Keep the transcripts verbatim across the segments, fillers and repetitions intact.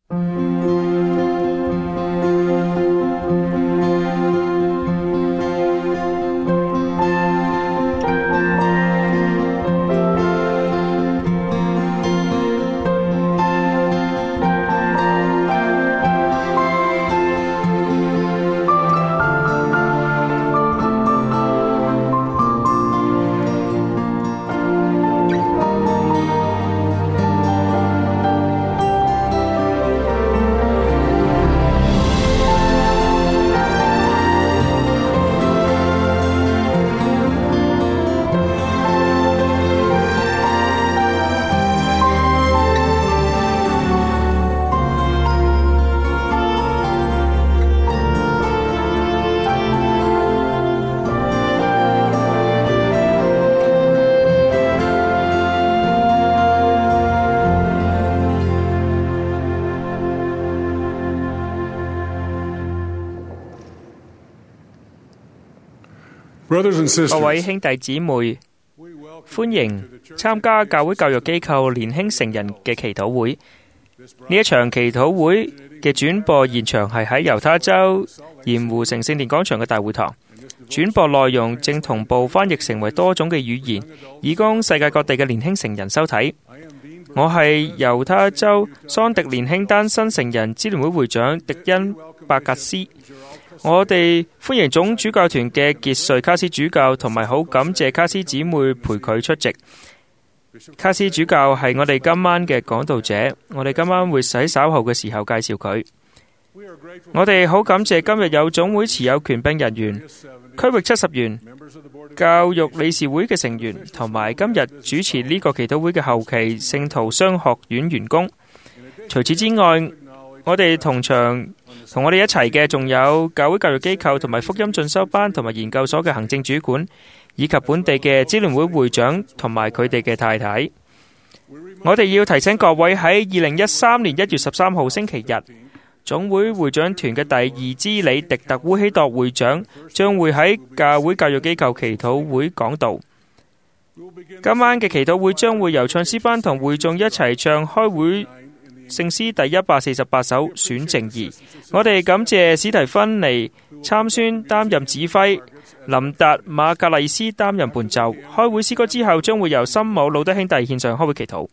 各位兄弟姊妹，歡迎參加教會教育機構年輕成人嘅祈禱會。呢一場祈禱會嘅轉播現場係喺猶他州鹽湖城聖殿廣場嘅大會堂。轉播內容正同步翻譯成為多種嘅語言，以供世界各地嘅年輕成人收睇。我係猶他州桑迪年輕單身成人支聯會會長迪恩伯格斯。我哋歡迎總主教團嘅傑瑞卡斯主教，同埋好感謝卡斯姊妹陪佢出席。卡斯主教係我哋今晚嘅講道者，我哋今晚會喺稍後嘅時候介紹佢。我哋好感謝今日有總會持有權柄人員、區域七十員、教育理事會嘅成員，同埋今日主持呢個祈禱會嘅後期聖徒商學院員工。除此之外，我哋同場同我哋一齊嘅仲有教會教育機構同埋福音進修班同埋研究所嘅行政主管，以及本地嘅支聯會會長同埋佢哋嘅太太。我哋要提醒各位，喺二零一三年一月十三號星期日，總會會長團嘅第二支理迪特烏希鐸會長將會喺教會教育機構祈禱會講道。今晚嘅祈禱會將會由唱詩班同會眾一齊唱開會聖詩第一百四十八首選正義。我哋感謝史提芬尼參孫擔任指揮，林達馬格麗斯擔任伴奏。開會詩歌之後，將會由森姆魯德兄弟獻上開會祈禱。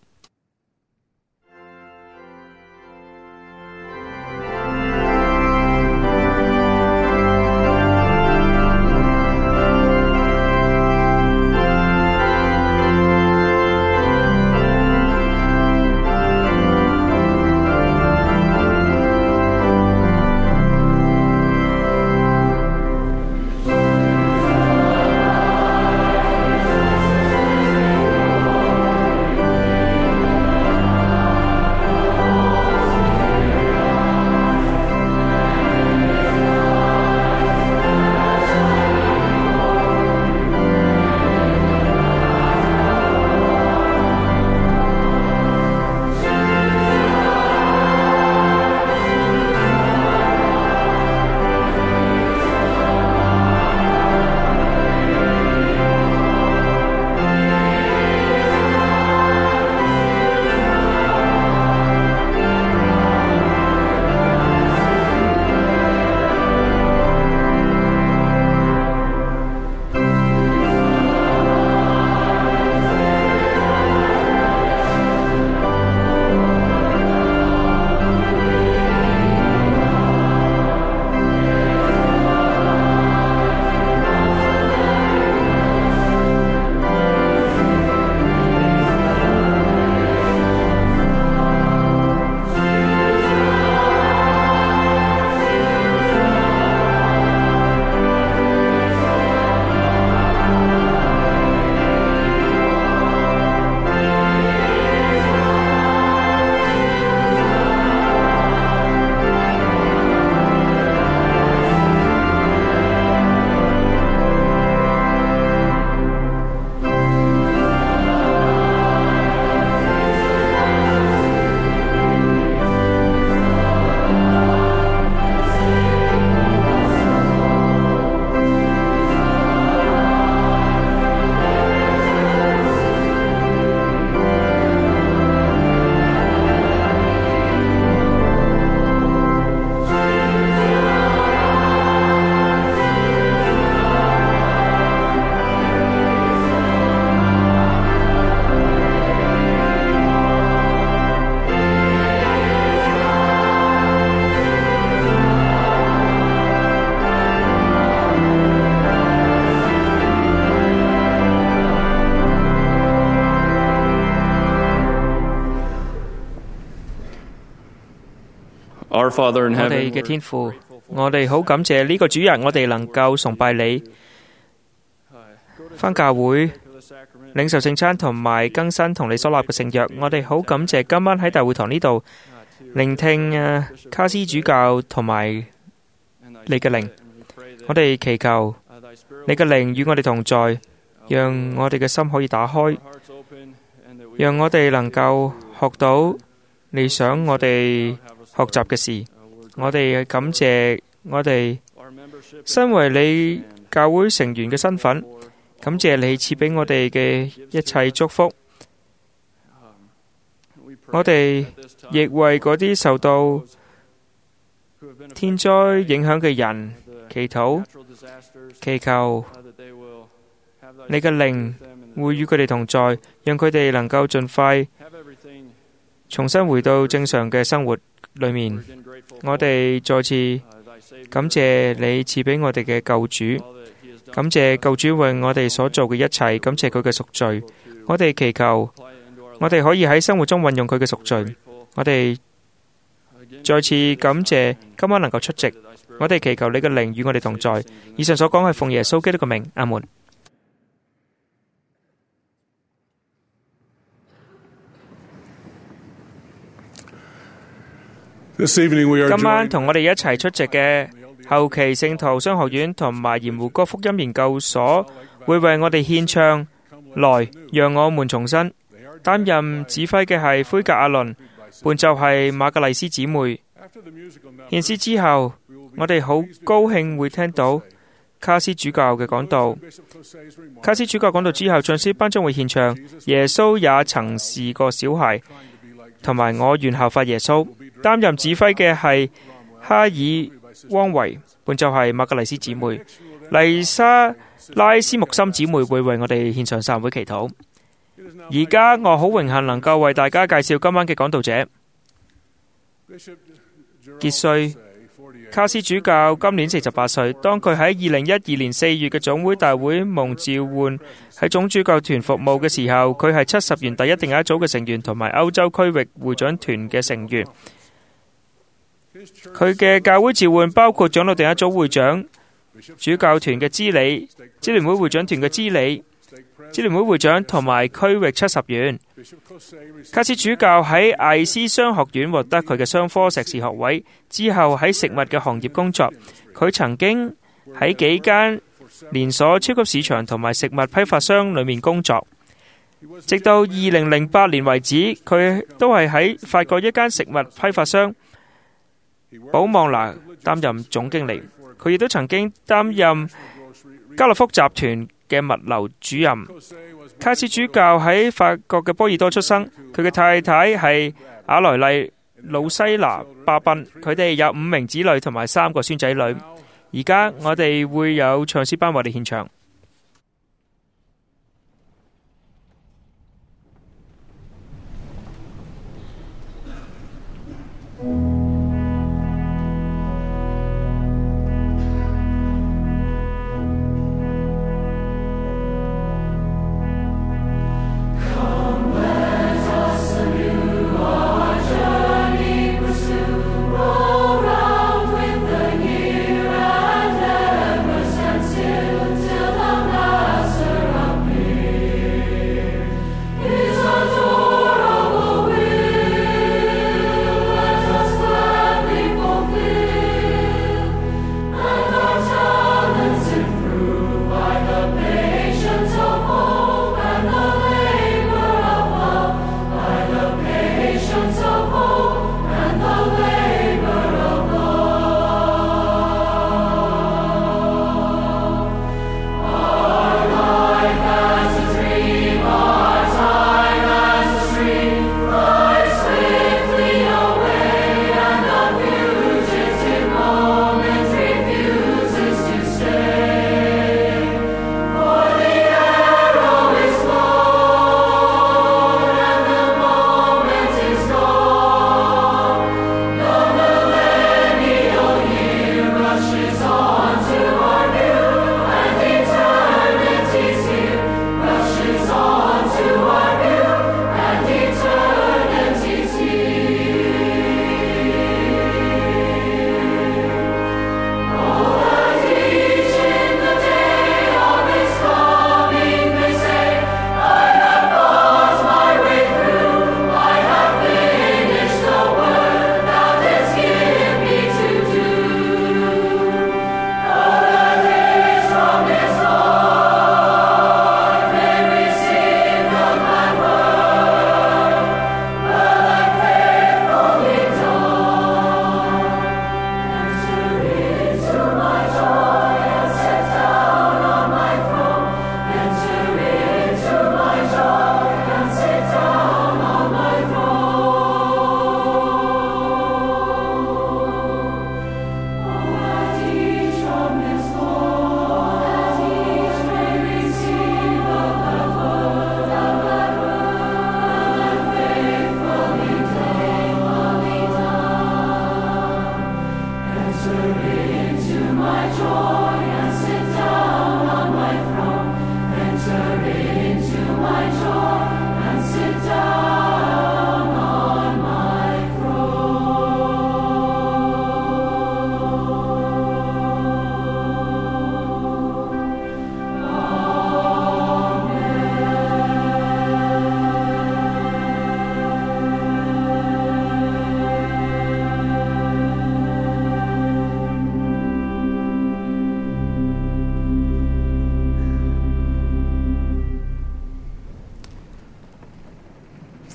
Our Father in 我 heaven, 哋嘅天父，我哋好感謝呢個主日，我哋能夠崇拜你，返教會領受聖餐同埋更新同你所立嘅聖約。我哋好感謝今晚喺大會堂呢度聆聽啊卡斯主教同埋你嘅靈。我哋祈求你嘅靈與我哋同在，讓我哋嘅心可以打開，讓我哋能夠學到你想我哋學習嘅事。我哋感謝我哋身為你教會成員嘅身份，感謝你賜俾我哋嘅一切祝福。我哋亦為嗰啲受到天災影響嘅人祈禱，祈求你嘅靈會與佢哋同在，讓佢哋能夠盡快重新回到正常嘅生活裏面。我哋再次感謝你賜俾我哋嘅救主，感謝救主為我哋所做嘅一切，感謝佢嘅贖罪。我哋祈求我哋可以喺生活中運用佢嘅贖罪。我哋再次感謝今晚能夠出席。我哋祈求你嘅靈與我哋同在。以上所講係奉耶穌基督嘅名，阿門。今晚同我哋一齊出席嘅後期聖徒商學院同埋鹽湖哥福音研究所會為我哋獻唱來讓我們重新。擔任指揮嘅係灰格阿倫，伴奏係瑪格麗斯姊妹。獻詩之後，我哋好高興會聽到卡斯主教嘅講道。卡斯主教講道之後，唱詩班將會獻唱耶穌也曾是個小孩，同埋我願效法耶穌。擔任指揮嘅係哈爾汪維，伴奏係瑪格麗斯姊妹。麗莎拉斯木森姊妹會為我哋獻上散會祈禱。而家我好榮幸能夠為大家介紹今晚嘅講道者傑瑞卡斯主教。今年四十八歲，當佢喺二零一二年四月嘅總會大會蒙召喚喺總主教團服務嘅時候，佢係七十元第一定額組嘅成員同埋歐洲區域會長團嘅成員。佢嘅教會召喚包括長老定額組會長、主教團嘅支理、支聯會會長團嘅支理、支聯會會長同埋區域七十員。卡斯主教喺艾斯商學院獲得佢嘅商科碩士學位之後，喺食物嘅行業工作。佢曾經喺幾間連鎖超級市場同埋食物批發商裏面工作，直到二零零八年為止，佢都係喺法國一間食物批發商寶望拿擔任總經理。佢亦都曾經擔任家樂福集團嘅物流主任。卡斯主教喺法國嘅波爾多出生，佢嘅太太係阿萊麗魯西拿巴賓，佢哋有五名子女同埋三個孫仔女。而家我哋會有唱詩班為你獻唱。 Till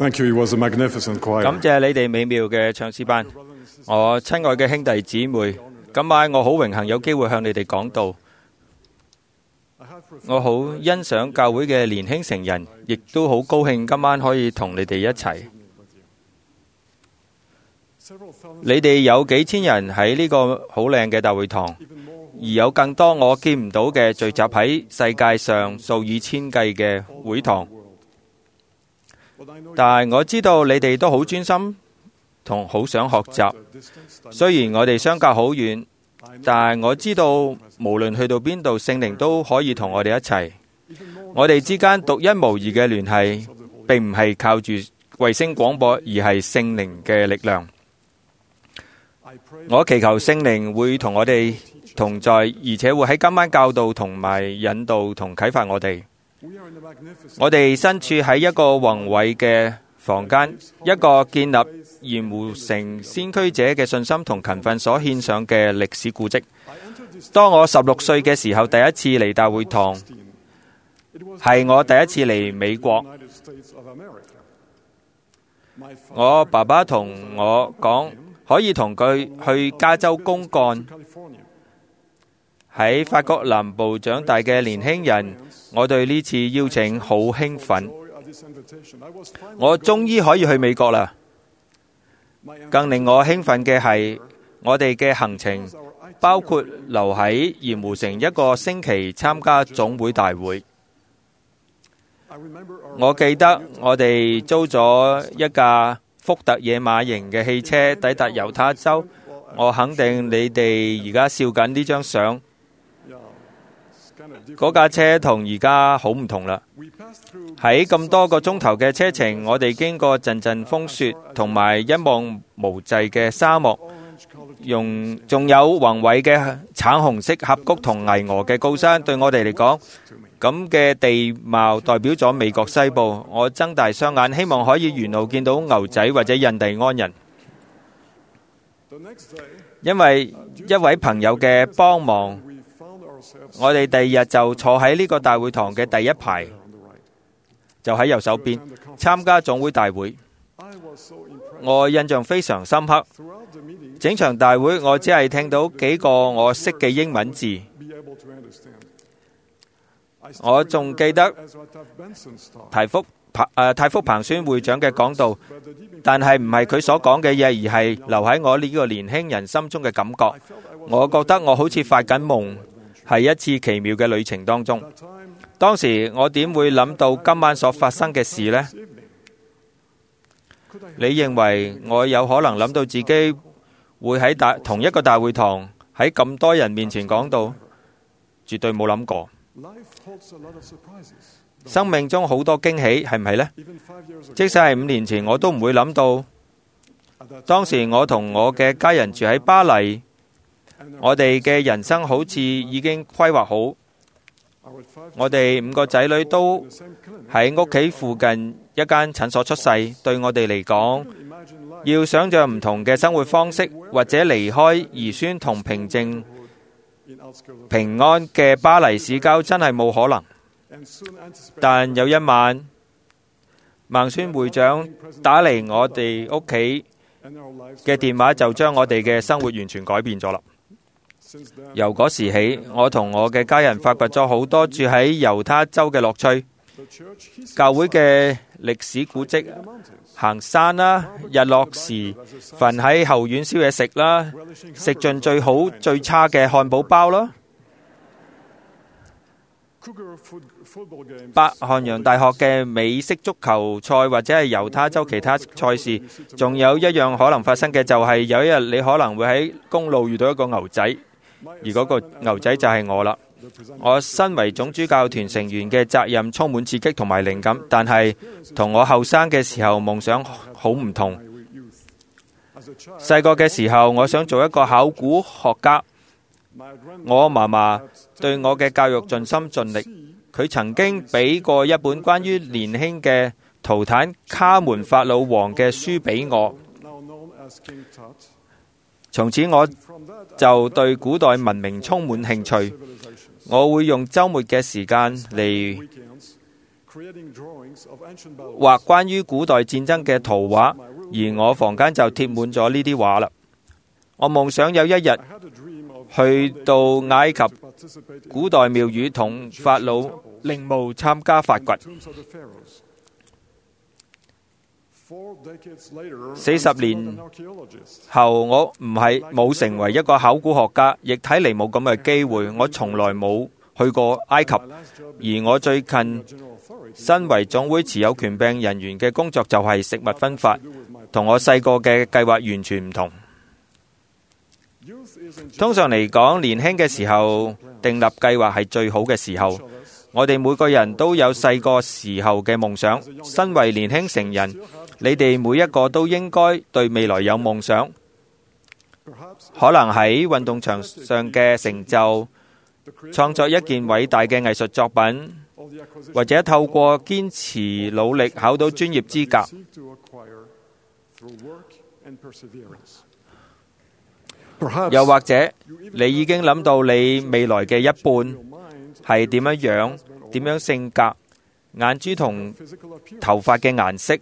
Thank you. It was a magnificent choir. 感謝你哋美妙嘅唱詩班。我親愛嘅兄弟姊妹，今晚我好榮幸有機會向你哋講道。我好欣賞教會嘅年輕成人，亦都好高興今晚可以同你哋一齊。你哋有幾千人喺呢個好靚嘅大會堂，而有更多我見唔到嘅聚集喺世界上數以千計嘅會堂。但係我知道你哋都好專心同好想學習。雖然我哋相隔好遠，但係我知道無論去到邊度，聖靈都可以同我哋一齊。我哋之間獨一無二嘅聯繫，並唔係靠住衛星廣播，而係聖靈嘅力量。我祈求聖靈會同我哋同在，而且會喺今晚教導同埋引導同啟發我哋。我哋身處喺一個宏偉嘅房間，一個建立鹽湖城先驅者嘅信心同勤奮所獻上嘅歷史古蹟。當我十六歲嘅時候，第一次嚟大會堂，係我第一次嚟美國。我爸爸同我講，可以同佢去加州公幹。喺法國南部長大嘅年輕人，我對呢次邀請好興奮。我終於可以去美國啦！更令我興奮嘅係，我哋嘅行程包括留喺鹽湖城一個星期參加總會大會。我記得我哋租咗一架福特野馬型嘅汽車抵達猶他州。我肯定你哋而家笑緊呢張相。嗰架車同而家好唔同啦。喺咁多個鐘頭嘅車程，我哋經過陣陣風雪同埋一望無際嘅沙漠，用仲有宏偉嘅橙紅色峽谷同巍峨嘅高山。對我哋嚟講，咁嘅地貌代表咗美國西部。我睜大雙眼，希望可以沿路見到牛仔或者印第安人。因為一位朋友嘅幫忙，我哋第二日就坐喺呢個大會堂嘅第一排，就喺右手邊參加總會大會。我印象非常深刻。整場大會我只係聽到幾個我識嘅英文字。我仲記得泰福誒泰福彭宣會長嘅講道，但係唔係佢所講嘅嘢，而係留喺我呢個年輕人心中嘅感覺。我覺得我好似發緊夢，係一次奇妙嘅旅程當中。當時我點會諗到今晚所發生嘅事呢？你認為我有可能諗到自己會喺大同一個大會堂喺咁多人面前講道？絕對冇諗過。生命中好多驚喜，係唔係呢？即使係五年前，我都唔會諗到。當時我同我嘅家人住喺巴黎，我哋嘅人生好似已經規劃好。我哋五個仔女都喺屋企附近一間診所出世。對我哋嚟講，要想像唔同嘅生活方式，或者離開兒孫同平靜平安嘅巴黎市郊，真係冇可能。但有一晚，孟孫會長打嚟我哋屋企嘅電話，就將我哋嘅生活完全改變咗啦。由嗰時起，我同我嘅家人發掘咗好多住喺猶他州嘅樂趣。教會嘅歷史古蹟、行山啦，日落時瞓喺後院燒嘢食啦，食盡最好最差嘅漢堡包啦。北漢陽大學嘅美式足球賽，或者係猶他州其他賽事。仲有一樣可能發生嘅，就係有一日你可能會喺公路遇到一個牛仔，而嗰個牛仔就係我啦。我身為總主教團成員嘅責任充滿刺激同埋靈感，但係同我後生嘅時候夢想好唔同。細個嘅時候，我想做一個考古學家。我嫲嫲對我嘅教育盡心盡力，佢曾經俾過一本關於年輕嘅圖坦卡門法老王嘅書俾我。從此我就對古代文明充滿興趣。我會用週末嘅時間嚟畫關於古代戰爭嘅圖畫，而我房間就貼滿咗呢啲畫啦。我夢想有一日去到埃及古代廟宇同法老陵墓參加發掘。四十年後，我唔係冇成為一個考古學家，亦睇嚟冇咁嘅機會。我從來冇去過埃及，而我最近身為總會持有權柄人員嘅工作就係食物分發，同我細個嘅計劃完全唔同。通常嚟講，年輕嘅時候訂立計劃係最好嘅時候。我哋每個人都有細個時候嘅夢想。身為年輕成人，你哋每一個都應該對未來有夢想，可能喺運動場上嘅成就，創作一件偉大嘅藝術作品，或者透過堅持努力考到專業資格。又或者你已經諗到你未來嘅一半係點樣樣，點樣性格，眼珠同頭髮嘅顏色，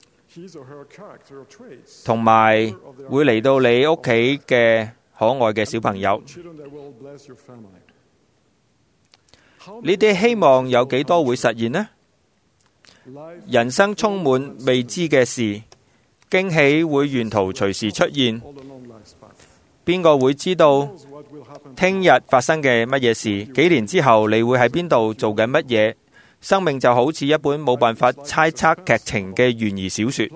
同埋會嚟到你屋企嘅可愛嘅小朋友。呢啲希望有幾多會實現呢？人生充滿未知嘅事，驚喜會沿途隨時出現。邊個會知道聽日發生嘅乜嘢事？幾年之後你會喺邊度做緊乜嘢？生命就好似一本冇辦法猜測劇情嘅懸疑小說，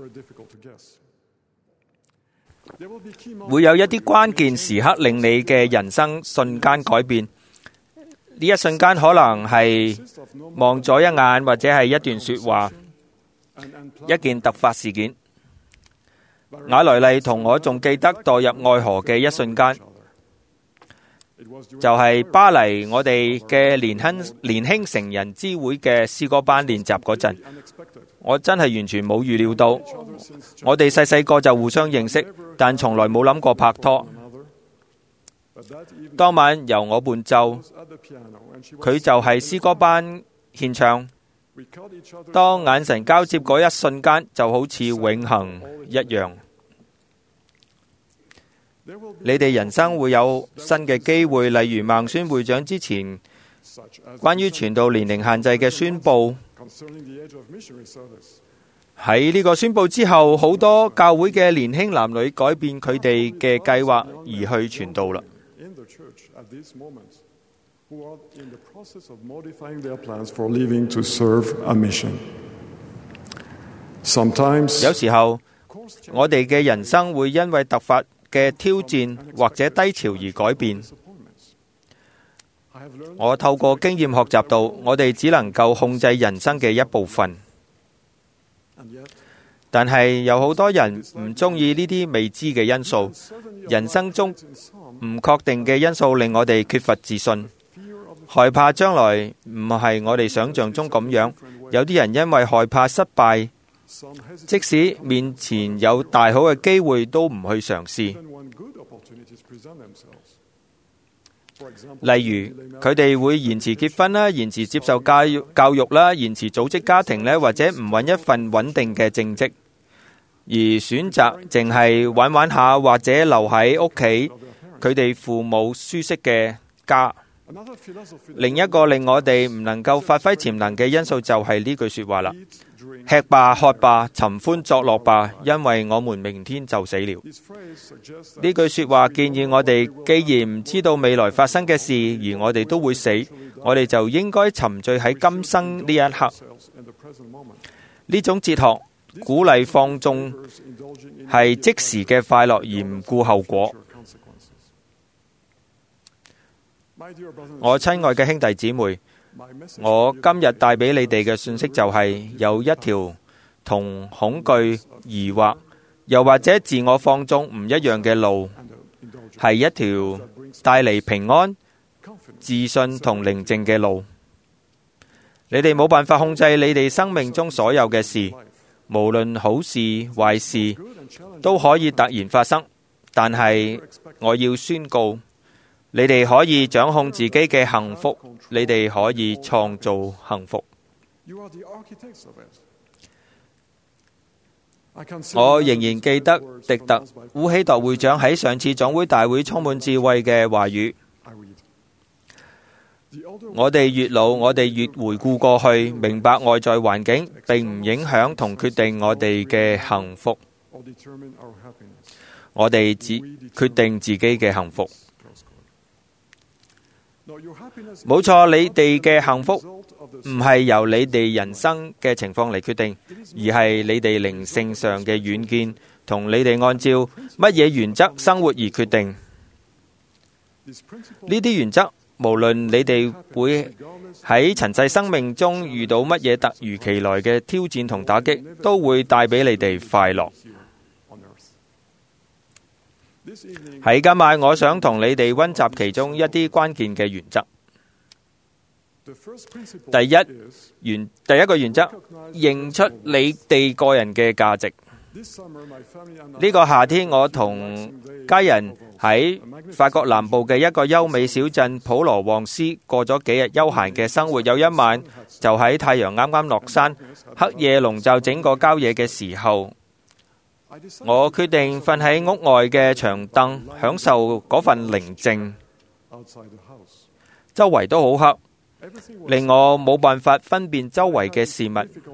會有一啲關鍵時刻令你嘅人生瞬間改變。呢一瞬間可能係望咗一眼，或者係一段說話，一件突發事件。雅萊麗同我仲記得墮入愛河嘅一瞬間，就係巴黎我哋嘅年輕年輕成人之會嘅詩歌班練習嗰陣，我真係完全冇預料到，我哋細細個就互相認識，但從來冇諗過拍拖。當晚由我伴奏，佢就係詩歌班獻唱。當眼神交接嗰一瞬間，就好似永恆一樣。你哋人生會有新嘅機會，例如孟孫會長之前關於傳道年齡限制嘅宣布。喺呢個宣布之後，好多教會嘅年輕男女改變佢哋嘅計劃而去傳道啦。有時候，我哋嘅人生會因為突發嘅挑戰或者低潮而改變。我透過經驗學習到，我哋只能夠控制人生嘅一部分。但係有好多人唔中意呢啲未知嘅因素。人生中唔確定嘅因素令我哋缺乏自信，害怕將來唔係我哋想象中咁樣。有啲人因為害怕失敗，即使面前有大好嘅機會都唔去嘗試。例如，佢哋會延遲結婚啦，延遲接受教育教育啦，延遲組織家庭咧，或者唔揾一份穩定嘅正職，而選擇淨係玩玩下，或者留喺屋企佢哋父母舒適嘅家。另一個令我哋唔能夠發揮潛能嘅因素就係呢句說話啦：吃吧，喝吧，尋歡作樂吧，因為我們明天就死了。呢句說話建議我哋，既然唔知道未來發生嘅事，而我哋都會死，我哋就應該沉醉喺今生呢一刻。呢種哲學鼓勵放縱係即時嘅快樂，而唔顧後果。我親愛嘅兄弟姊妹，我今日帶俾你哋嘅信息就係有一條同恐懼、疑惑，又或者自我放縱唔一樣嘅路，係一條帶嚟平安、自信同寧靜嘅路。你哋冇辦法控制你哋生命中所有嘅事，無論好事壞事都可以突然發生。但係我要宣告，你哋可以掌控自己嘅幸福，你哋可以創造幸福。 我仍然記得迪特烏希鐸會長喺上次總會大會充滿智慧嘅話語。我哋越老，我哋越回顧過去，明白外在環境並唔影響同決定我哋嘅幸福。我哋只決定自己嘅幸福。冇錯，你哋嘅幸福唔係由你哋人生嘅情況嚟決定，而係你哋靈性上嘅遠見同你哋按照乜嘢原則生活而決定。呢啲原則，無論你哋會喺塵世生命中遇到乜嘢突如其來嘅挑戰同打擊，都會帶俾你哋快樂。喺今晚，我想同你哋溫習其中一啲關鍵嘅原則。第一原第一個原則，認出你哋個人嘅價值。呢個夏天，我同家人喺法國南部嘅一個優美小鎮普羅旺斯過咗幾日休閒嘅生活。有一晚，就喺太陽啱啱落山、黑夜籠罩整個郊野嘅時候，我決定瞓喺屋外嘅長凳，享受嗰份寧靜。周圍都好黑，令我冇辦法分辨周圍嘅事物。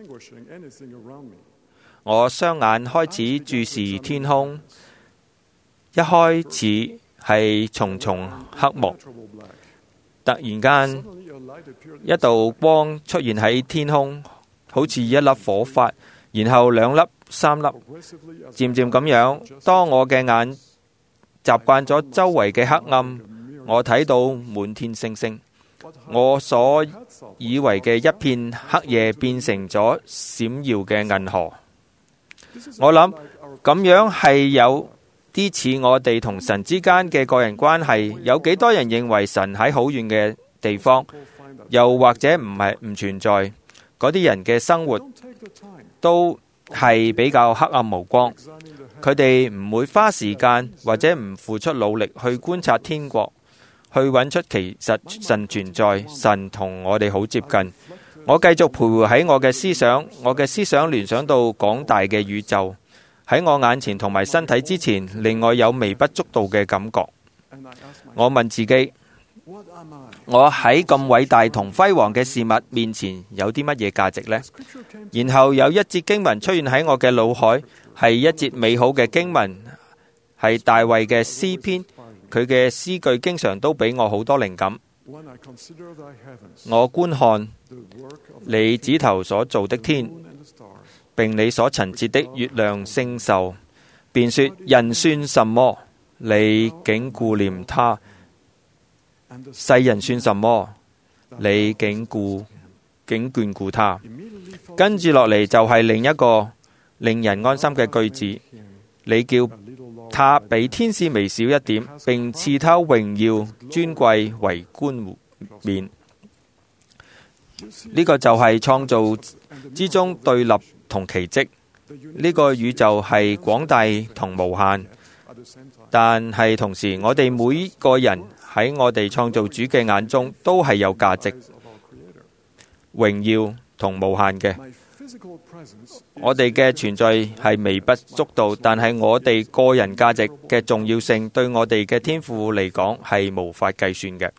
我雙眼開始注視天空，一開始係重重黑幕，突然間一道光出現喺天空，好似一粒火發，然後兩粒、三粒，漸漸咁樣。當我嘅眼習慣咗周圍嘅黑暗，我睇到滿天星星。我所以為嘅一片黑夜變成咗閃耀嘅銀河。我諗咁樣係有啲似我哋同神之間嘅個人關係。有幾多人認為神喺好遠嘅地方，又或者唔係唔存在？嗰啲人嘅生活都係比較黑暗無光。佢哋唔會花時間或者唔付出努力去觀察天國，去揾出其實神存在，神同我哋好接近。我繼續徘徊喺我嘅思想，我嘅思想聯想到廣大嘅宇宙喺我眼前同埋身體之前，令我有微不足道嘅感覺。我問自己，我喺咁偉大同輝煌嘅事物面前有啲乜嘢價值呢？然後有一節經文出現喺我嘅腦海，係一節美好嘅經文，係大衛嘅詩篇。佢嘅詩句經常都俾我好多靈感。我觀看你指頭所造的天，並你所陳設的月亮星宿，便說：人算什麼？你竟顧念他；世人算什麼？你竟顧竟眷顧他。跟住落嚟就係另一個令人安心嘅句子：你叫他比天使微小一點，並賜他榮耀尊貴為冠冕。呢個就係創造之中對立同奇蹟。呢個宇宙係廣大同無限，但係同時我哋每個人喺我哋創造主嘅眼中都係有價值、榮耀同無限嘅。我哋嘅存在係微不足道，但係我哋個人價值嘅重要性對我哋嘅天父嚟講係無法計算嘅。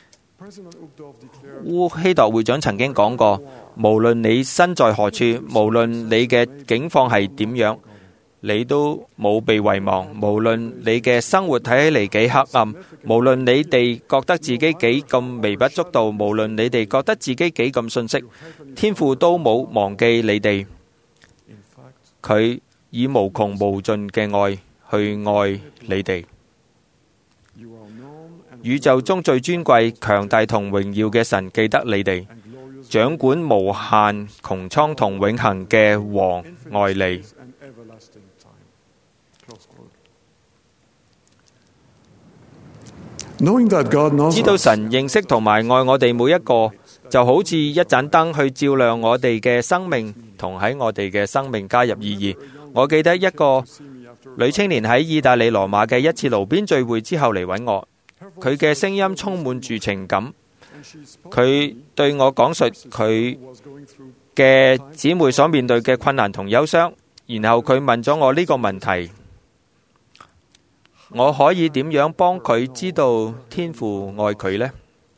烏希鐸會長曾經講過，無論你身在何處，無論你嘅境況係點樣，你都冇被遺忘。無論你嘅生活睇起嚟幾黑暗，無論你哋覺得自己幾咁微不足道，無論你哋覺得自己幾咁遜色，天父都冇忘記你哋。佢以無窮無盡嘅愛去愛你哋。宇宙中最尊貴、強大同榮耀嘅神記得你哋，掌管無限穹蒼同永恆嘅王愛你。知道神認識同埋愛我哋每一個，就好似一盞燈去照亮我哋嘅生命，同喺我哋嘅生命加入意義。我記得一個女青年喺意大利羅馬嘅一次爐邊聚會之後嚟揾我，佢嘅聲音充滿住情感。 佢對我講述佢嘅姊妹所面對嘅困難同憂傷，然後佢問咗我呢個問題：我可以點樣幫佢知道天父愛佢呢？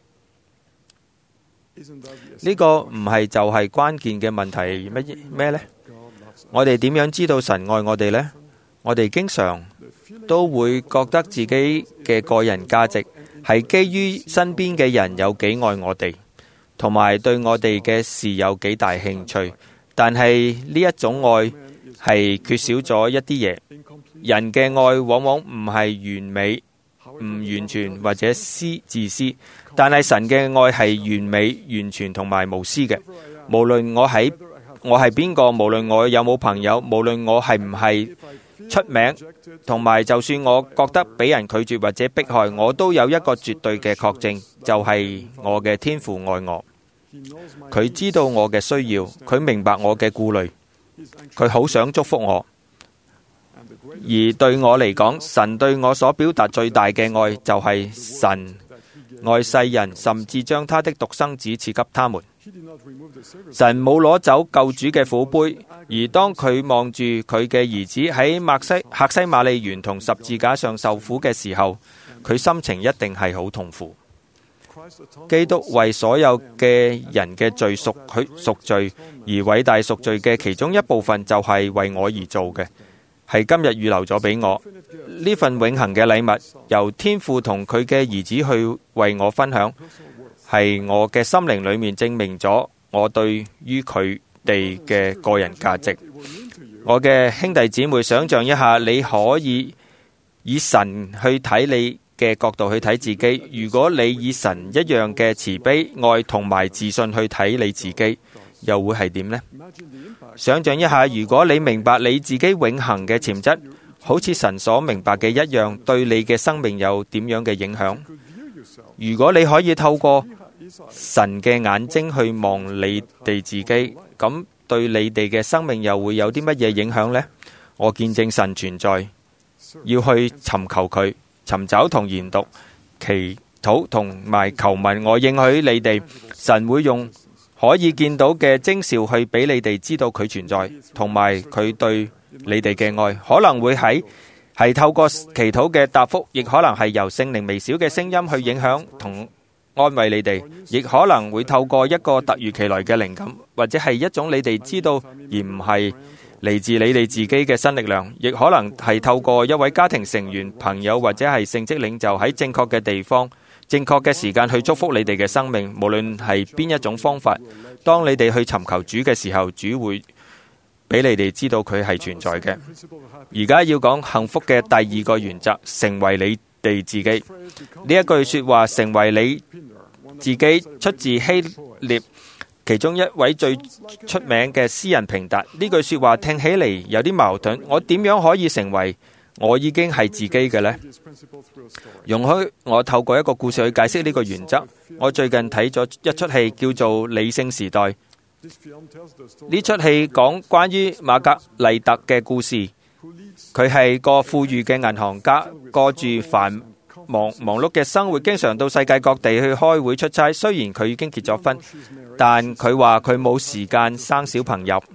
呢個唔係就係關鍵嘅問題乜咩呢？我哋點樣知道神愛我哋呢？我哋經常都會覺得自己嘅個人價值係基於身邊嘅人有幾愛我哋，同埋對我哋嘅事有幾大興趣。但係呢一種愛係缺少咗一啲嘢。人嘅愛往往唔係完美、唔完全或者私自私，但係神嘅愛係完美、完全同埋無私嘅。無論我喺我係邊個，無論我有冇朋友，無論我係唔係出名，同埋就算我覺得俾人拒絕或者迫害，我都有一個絕對嘅確證，就係我嘅天父愛我。佢知道我嘅需要，佢明白我嘅顧慮，佢好想祝福我。而對我嚟講，神對我所表達最大嘅愛就係神愛世人，甚至將他的獨生子賜給他們。神冇攞走救主嘅苦杯，而當佢望住佢嘅兒子喺默西客西馬尼園同十字架上受苦嘅時候，佢心情一定係好痛苦。基督為所有嘅人嘅罪贖去贖罪，而偉大贖罪嘅其中一部分就係為我而做嘅，係今日預留咗俾我呢份永恆嘅禮物，由天父同佢嘅兒子去為我分享，係我嘅心靈裏面證明咗我對於佢哋嘅個人價值。我嘅兄弟姊妹，想象一下，你可以以神去睇你嘅角度去睇自己，如果你以神一樣嘅慈悲、愛同埋自信去睇你自己，又會係點呢？想象一下，如果你明白你自己永恆嘅潛質，好似神所明白嘅一樣，對你嘅生命有點樣嘅影響？如果你可以透過神嘅眼睛去望你哋自己，咁對你哋嘅生命又會有啲乜嘢影響呢？我見證神存在，要去尋求佢，尋找同研讀、祈禱同埋求問。我應許你哋，神會用可以見到嘅徵兆去俾你哋知道佢存在，同埋佢對你哋嘅愛，可能會喺係透過祈禱嘅答覆，亦可能係由聖靈微小嘅聲音去影響同安慰你哋，亦可能會透過一個突如其來嘅靈感，或者係一種你哋知道而唔係嚟自你哋自己嘅新力量，亦可能係透過一位家庭成員、朋友或者係聖職領袖喺正確嘅地方、正確嘅時間去祝福你哋嘅生命。無論係邊一種方法，當你哋去尋求主嘅時候，主會俾你哋知道佢係存在嘅。而家要講幸福嘅第二個原則，成為你哋自己。呢一句說話，成為你自己，出自希臘其中一位最出名嘅詩人平達。呢句說話聽起嚟有啲矛盾，我點樣可以成為我已經係自己嘅呢？容許我透過一個故事去解釋呢個原則。我最近睇咗一出戲叫做《理性時代》，呢出戲講關於瑪格麗特嘅故事。佢係個富裕嘅銀行家，過住繁忙忙碌嘅生活，經常到世界各地去開會出差。雖然佢已經結咗婚，但佢話佢冇時間生小朋友。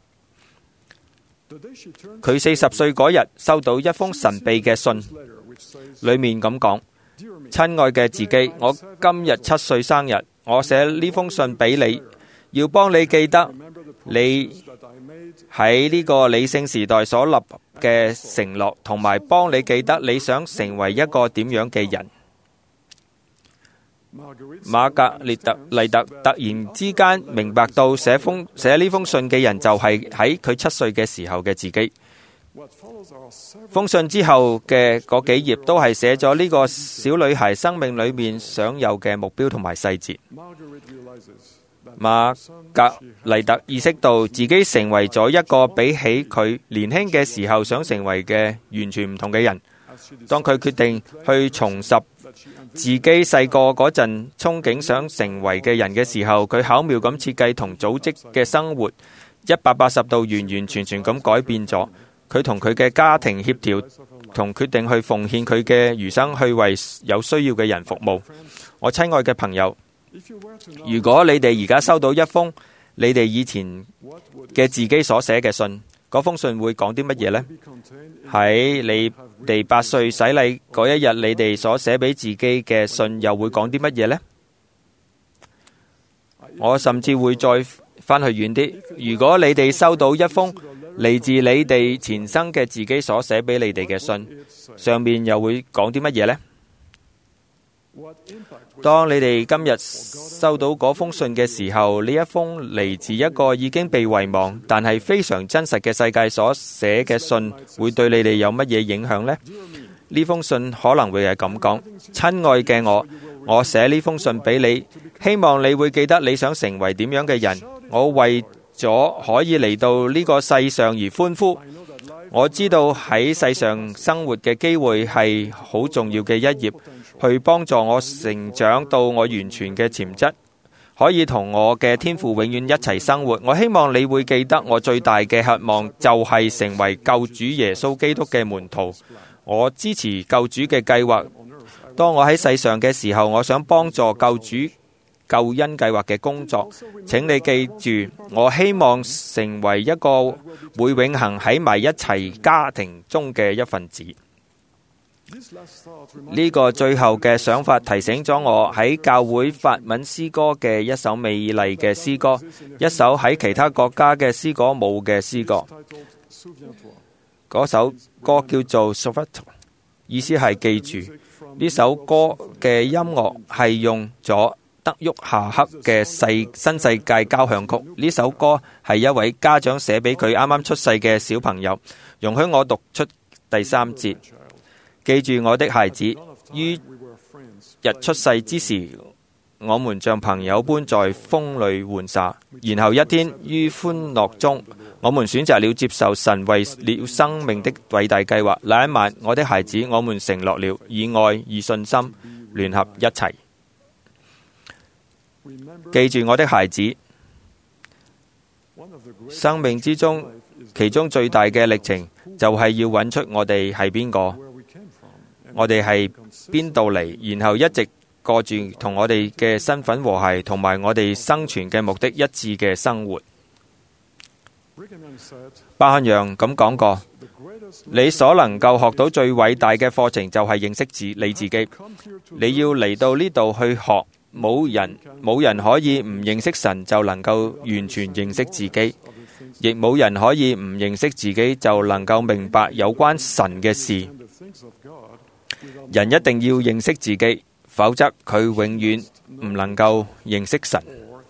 佢四十歲嗰日收到一封神秘嘅信，裏面咁講：親愛嘅自己，我今日七歲生日，我寫呢封信俾你，要幫你記得你喺呢個理性時代所立嘅承諾，同埋幫你記得你想成為一個點樣嘅人。瑪格列特麗特突然之間明白到寫封寫呢封信嘅人就係喺佢七歲嘅時候嘅自己。封信之後嘅嗰幾頁都係寫咗呢個小女孩生命裏面想有嘅目標同埋細節。瑪格麗特意識到自己成為咗一個比起佢年輕嘅時候想成為嘅完全唔同嘅人。當佢決定去重拾自己細個嗰陣憧憬想成為嘅人嘅時候，佢巧妙咁設計同組織嘅生活一百八十度完完全全咁改變咗。佢同佢嘅家庭協調，同決定去奉獻佢嘅餘生去為有需要嘅人服務。我親愛嘅朋友， 如果你哋而家收到一封你哋以前嘅自己所寫嘅信，嗰封信會講啲乜嘢呢？喺你哋八歲洗禮嗰一日，你哋所寫俾自己嘅信又會講啲乜嘢呢？我甚至會再返去遠啲。如果你哋收到一封嚟自你哋前生嘅自己所寫俾你哋嘅信，上面又會講啲乜嘢呢？當你哋今日收到嗰封信嘅時候，呢一封嚟自一個已經被遺忘但係非常真實嘅世界所寫嘅信，會對你哋有乜嘢影響呢？呢封信可能會係咁講：親愛嘅我，我寫呢封信俾你，希望你會記得你想成為點樣嘅人。我為咗可以嚟到呢個世上而歡呼。我知道喺世上生活嘅機會係好重要嘅一頁，去幫助我成長到我完全嘅潛質，可以同我嘅天父永遠一齊生活。我希望你會記得我最大嘅渴望就係成為救主耶穌基督嘅門徒。我支持救主嘅計劃。當我喺世上嘅時候，我想幫助救主救恩計劃嘅工作。請你記住，我希望成為一個會永恆喺埋一齊家庭中嘅一份子。呢個最後嘅想法提醒咗我喺教會法文詩歌嘅一首美麗嘅詩歌，一首喺其他國家嘅詩歌冇嘅詩歌。嗰首歌叫做 Souviens-toi， 意思係記住。呢首歌嘅音樂係用咗德沃夏克嘅世新世界交響曲。呢首歌係一位家長寫俾佢啱啱出世嘅小朋友。容許我讀出第三節。記住我的孩子，於日出世之時，我們像朋友般在風裏玩耍。然後一天於歡樂中，我們選擇了接受神為了生命的偉大計劃。那一晚，我的孩子，我們承諾了以愛以信心聯合一齊。記住我的孩子，生命之中其中最大嘅歷程就係要揾出我哋係邊個，我哋係邊度嚟，然後一直過住同我哋嘅身份和諧同埋我哋生存嘅目的一致嘅生活。巴漢陽咁講過，你所能夠學到最偉大嘅課程就係認識自你自己。你要嚟到呢度去學，冇人冇人可以唔認識神就能夠完全認識自己，亦冇人可以唔認識自己就能夠明白有關神嘅事。人一定要認識自己，否則佢永遠唔能夠認識神。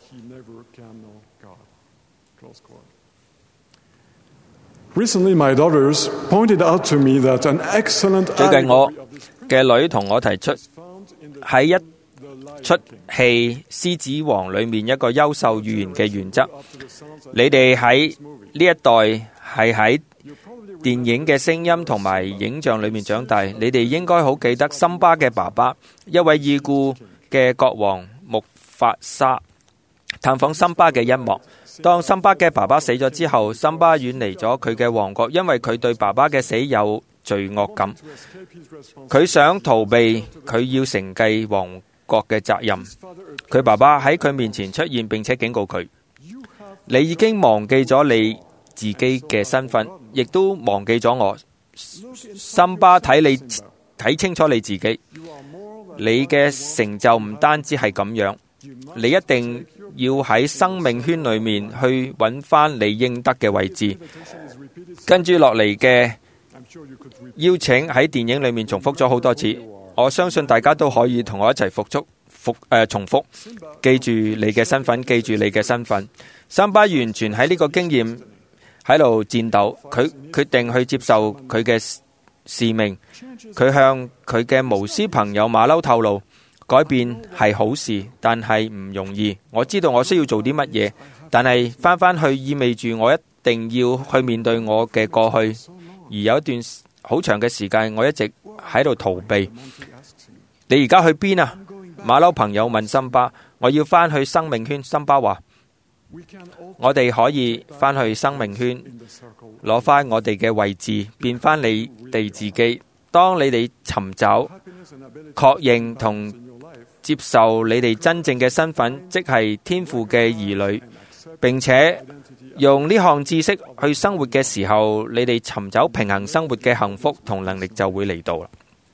Recently, my daughters pointed out to me that an excellent 最近我嘅女同我提出喺一出戲《獅子王》裏面一個優秀語言嘅原則。你哋喺呢一代係喺電影嘅聲音同埋影像裏面長大，你哋應該好記得森巴嘅爸爸，一位已故嘅國王木法沙探訪森巴嘅一幕。當森巴嘅爸爸死咗之後，森巴遠離咗佢嘅王國，因為佢對爸爸嘅死有罪惡感。佢想逃避佢要承繼王國嘅責任。佢爸爸喺佢面前出現，並且警告佢：你已經忘記咗你自己嘅身份，亦都忘記咗我。森巴，睇你睇清楚你自己，你嘅成就唔單止係咁樣，你一定要喺生命圈裏面去揾翻你應得嘅位置。跟住落嚟嘅邀請喺電影裏面重複咗好多次，我相信大家都可以同我一齊復述復誒重複。記住你嘅身份，記住你嘅身份。森巴完全喺呢個經驗喺度戰鬥，佢決定去接受佢嘅使命。佢向佢嘅巫師朋友馬騮透露，改變係好事，但係唔容易。我知道我需要做啲乜嘢，但係翻返去意味住我一定要去面對我嘅過去。而有一段好長嘅時間，我一直喺度逃避。你而家去邊啊？馬騮朋友問森巴。我要翻去生命圈。森巴話：我哋可以翻去生命圈，攞翻我哋嘅位置，變翻你哋自己。當你哋尋找、確認同接受你哋真正嘅身份，即係天父嘅兒女，並且用呢項知識去生活嘅時候，你哋尋找平衡生活嘅幸福同能力就會嚟到啦。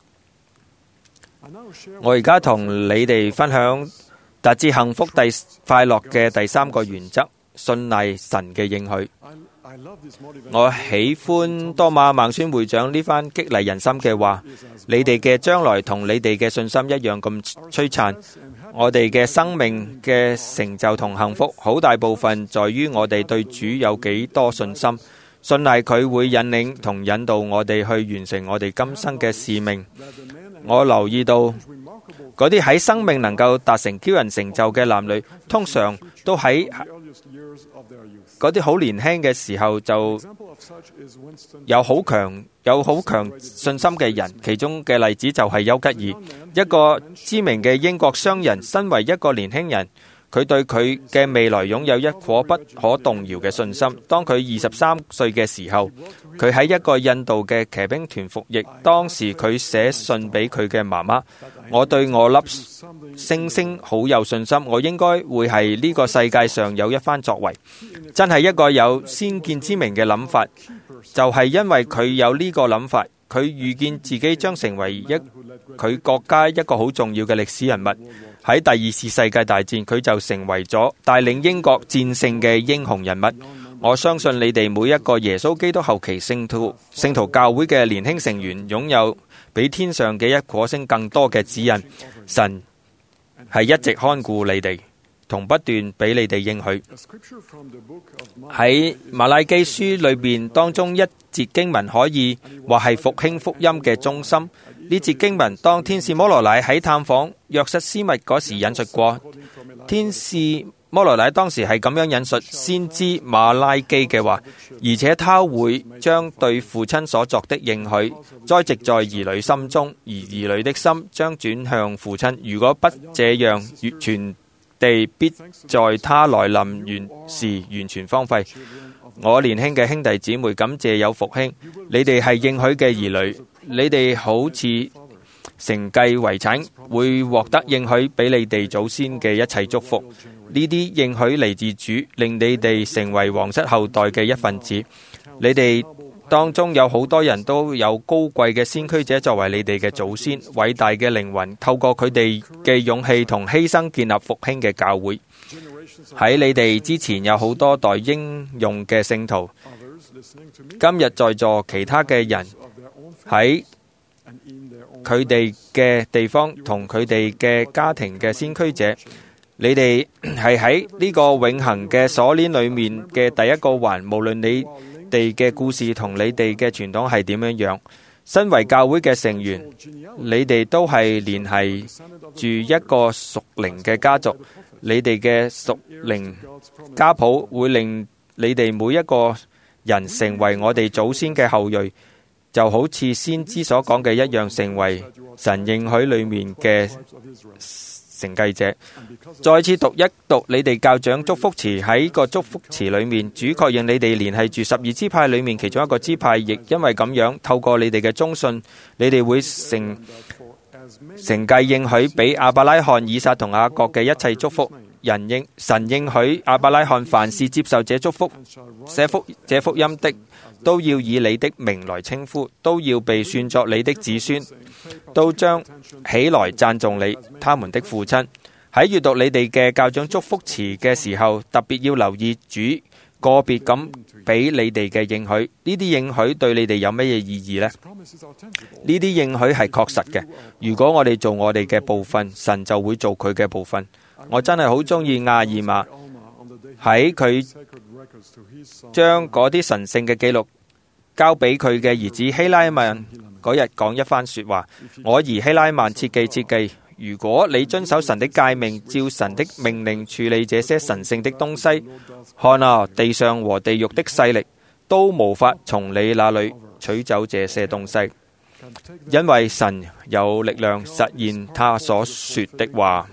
我而家同你哋分享達至幸福、第快樂嘅第三個原則：信賴神嘅應許。我喜歡多馬孟孫會長呢番激勵人心嘅話，你哋嘅將來同你哋嘅信心一樣咁璀璨。我哋嘅生命嘅成就同幸福，好大部分在於我哋對主有幾多信心，信賴佢會引領同引導我哋去完成我哋今生嘅使命。我留意到嗰啲喺生命能夠達成驕人成就嘅男女，通常都喺嗰啲好年輕嘅時候就有好強有好強信心嘅人。其中嘅例子就係丘吉爾，一個知名嘅英國商人。身為一個年輕人，佢對佢嘅未來擁有一顆不可動搖嘅信心。當佢二十三歲嘅時候，佢喺一個印度嘅騎兵團服役。當時佢寫信俾佢嘅媽媽：我對我粒星星好有信心，我應該會係呢個世界上有一番作為。真係一個有先見之明嘅諗法。就係因為佢有呢個諗法，佢預見自己將成為一佢國家一個好重要嘅歷史人物。喺第二次世界大戰，佢就成為咗帶領英國戰勝嘅英雄人物。我相信你哋每一個耶穌基督後期聖徒聖徒教會嘅年輕成員，擁有比天上嘅一顆星更多嘅指引。神係一直看顧你哋，同不斷俾你哋應許。喺馬拉基書裏邊當中一節經文可以話係復興福音嘅中心。呢節經文當天使摩羅乃喺探訪約瑟斯密嗰時引述過。天使摩羅乃當時係咁樣引述先知馬拉基嘅話，而且他會將對父親所作的應許栽植在兒女心中，而兒女的心將轉向父親。如果不這樣，全地必在他來臨完時完全荒廢。我年輕嘅兄弟姊妹，感謝有復興，你哋係應許嘅兒女，你哋好似承繼遺產，會獲得應許俾你哋祖先嘅一切祝福。呢啲應許嚟自主，令你哋成為皇室後代嘅一份子。你哋當中有好多人都有高貴嘅先驅者作為你哋嘅祖先，偉大嘅靈魂透過佢哋嘅勇氣同犧牲建立復興嘅教會。喺你哋之前有好多代英勇嘅聖徒，今日在座其他嘅人喺佢哋嘅地方同佢哋嘅家庭嘅先驅者，你哋係喺呢個永恆嘅鎖鏈裏面嘅第一個環。無論你哋嘅故事同你哋嘅傳統係點樣樣，身為教會嘅成員，你哋都係聯繫住一個屬靈嘅家族。你哋嘅屬靈家譜會令你哋每一個人成為我哋祖先嘅後裔，就好似先知所講嘅一樣，成為神應許裏面嘅承繼者。再次讀一讀你哋教長祝福詞。喺個祝福詞裏面，主確認你哋聯繫住十二支派裏面其中一個支派，亦因為咁樣，透過你哋嘅忠信，你哋會成承繼應許俾亞伯拉罕、以撒同雅各嘅一切祝福。人應神應許亞伯拉罕，凡是接受這祝福、寫福這福音的，都要以你的名來稱呼，都要被算作你的子孫，都將起來讚頌你，他們的父親。喺閱讀你哋嘅教長祝福詞嘅時候，特別要留意主個別咁俾你哋嘅應許。呢啲應許對你哋有乜嘢意義呢？呢啲應許係確實嘅。如果我哋做我哋嘅部分，神就會做佢嘅部分。我真係好中意亞爾瑪喺佢將嗰啲神聖嘅記錄交俾佢嘅兒子希拉曼嗰日講一番說話。我兒希拉曼，切記切記，如果你遵守神的誡命，照神的命令處理這些神聖的東西，看啊，地上和地獄的勢力都無法從你那裏取走這些東西，因為神有力量實現他所說的話。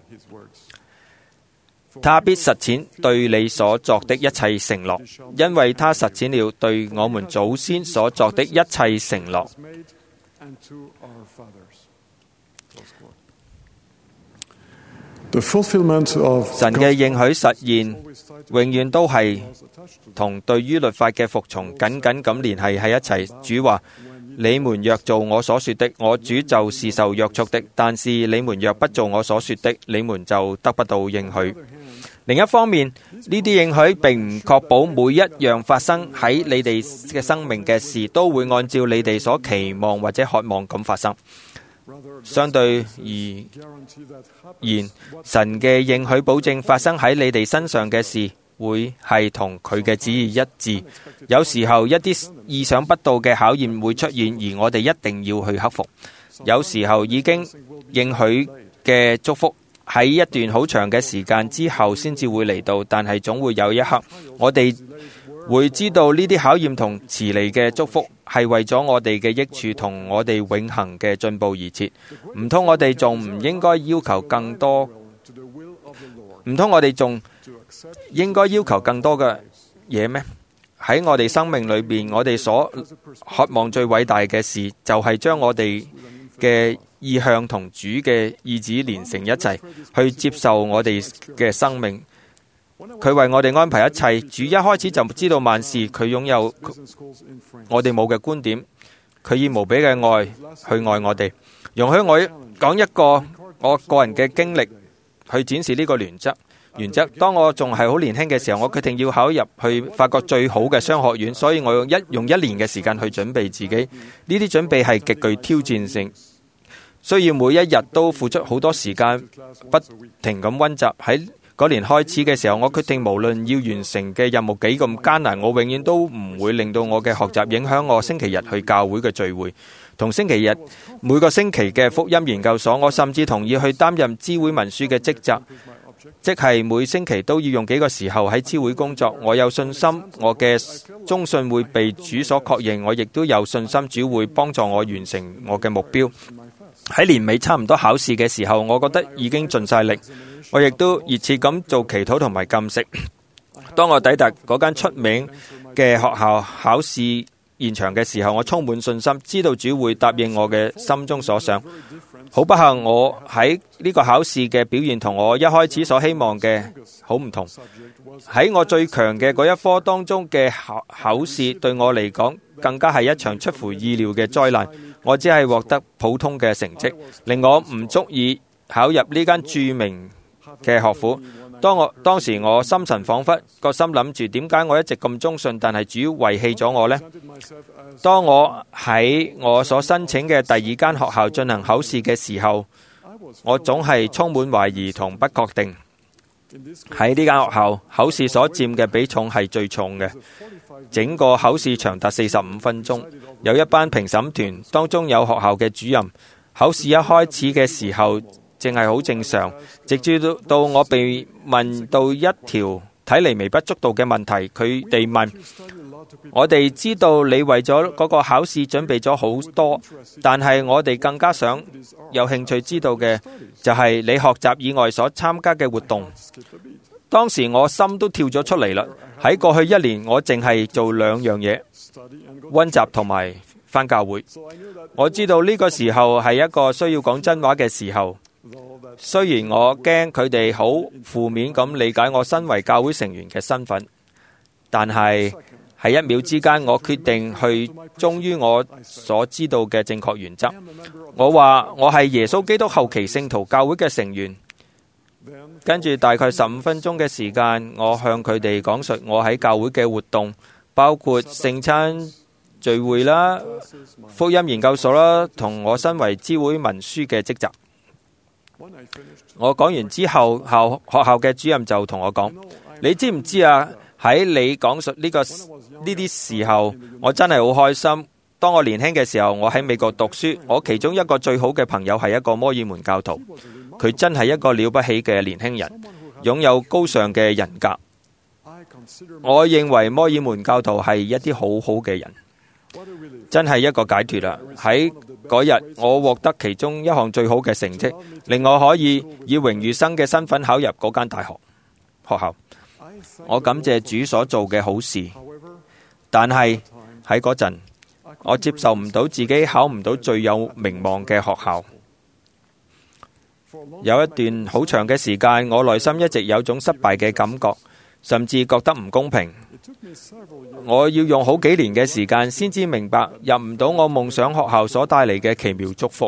他必實踐對你所作的一切承諾，因為他實踐了對我們祖先所作的一切承諾。 The fulfillment of 神嘅應許實現，永遠都係同對於律法嘅服從緊緊咁聯繫喺一齊。主話：你們若做我所說的，我主就是受約束的；但是你們若不做我所說的，你們就得不到應許。另一方面，呢啲應許並唔確保每一樣發生喺你哋嘅生命嘅事都會按照你哋所期望或者渴望咁發生。相對而言，神嘅應許保證發生喺你哋身上嘅事會係同佢嘅旨意一致。有時候一啲意想不到嘅考驗會出現，而我哋一定要去克服。有時候已經應許嘅祝福喺一段好長嘅時間之後先至會嚟到，但係總會有一刻，我哋會知道呢啲考驗同遲嚟嘅祝福係為咗我哋嘅益處同我哋永恆嘅進步而設。唔通我哋仲唔應該要求更多？唔通我哋仲應該要求更多嘅嘢咩？喺我哋生命裏邊，我哋所渴望最偉大嘅事，就係將我哋嘅意向同主嘅意志連成一齊，去接受我哋嘅生命。佢為我哋安排一切。主一開始就知道萬事，佢擁有我哋冇嘅觀點，佢以無比嘅愛去愛我哋。容許我講一個我個人嘅經歷，去展示呢個原則。原則，當我仲係好年輕嘅時候，我決定要考入去法國最好嘅商學院，所以我用一用一年嘅時間去準備自己。呢啲準備係極具挑戰性，需要每一日都付出好多時間，不停咁溫習。喺嗰年開始嘅時候，我決定無論要完成嘅任務幾咁艱難，我永遠都唔會令到我嘅學習影響我星期日去教會嘅聚會，同星期日每個星期嘅福音研究所。我甚至同意去擔任知會文書嘅職責，即係每星期都要用幾個時候喺知會工作。我有信心我嘅忠信會被主所確認，我亦都有信心主會幫助我完成我嘅目標。喺年尾差唔多考試嘅時候，我覺得已經盡晒力，我亦都熱切咁做祈禱同埋禁食。當我抵達嗰間出名嘅學校考試現場嘅時候，我充滿信心，知道主會答應我嘅心中所想。好不幸，我喺呢個考試嘅表現同我一開始所希望嘅好唔同。喺我最強嘅嗰一科當中嘅考考試，對我嚟講更加係一場出乎意料嘅災難。我只係獲得普通嘅成績，令我唔足以考入呢間著名嘅學府。當我當時我心神恍惚，個心諗住點解我一直咁忠信，但係主遺棄咗我呢？當我喺我所申請嘅第二間學校進行考試嘅時候，我總係充滿懷疑同不確定。喺呢間學校，考試所佔嘅比重係最重嘅，整個考試長達四十五分鐘。有一班評審團，當中有學校嘅主任。考試一開始嘅時候，正係好正常，直至到到我被問到一條睇嚟微不足道嘅問題，佢哋問：我哋知道你為咗嗰個考試準備咗好多，但係我哋更加想有興趣知道嘅就係你學習以外所參加嘅活動。當時我心都跳咗出嚟啦！喺過去一年，我淨係做兩樣嘢：溫習同埋返教會。我知道呢個時候係一個需要講真話嘅時候。雖然我驚佢哋好負面咁理解我身為教會成員嘅身份，但係喺一秒之間，我決定去忠於我所知道嘅正確原則。我話我係耶穌基督後期聖徒教會嘅成員。跟住大概十五分鐘嘅時間，我向佢哋講述我喺教會嘅活動，包括聖餐聚會啦、福音研究所啦，同我身為知會文書嘅職責。我講完之後，校學校嘅主任就同我講：你知唔知啊？喺你講述呢個呢啲時候，我真係好開心。當我年輕嘅時候，我喺美國讀書，我其中一個最好嘅朋友係一個摩爾門教徒。佢真係一個了不起嘅年輕人，擁有高尚嘅人格。我認為摩爾門教徒係一啲好好嘅人，真係一個解脫啦！喺嗰日，我獲得其中一項最好嘅成績，令我可以以榮譽生嘅身份考入嗰間大學學校。我感謝主所做嘅好事，但係喺嗰陣，我接受唔到自己考唔到最有名望嘅學校。 有一段好長嘅時間，我內心一直有種失敗嘅感覺，甚至覺得唔公平。我要用好幾年嘅時間先至明白入唔到我夢想學校所帶嚟嘅奇妙祝福。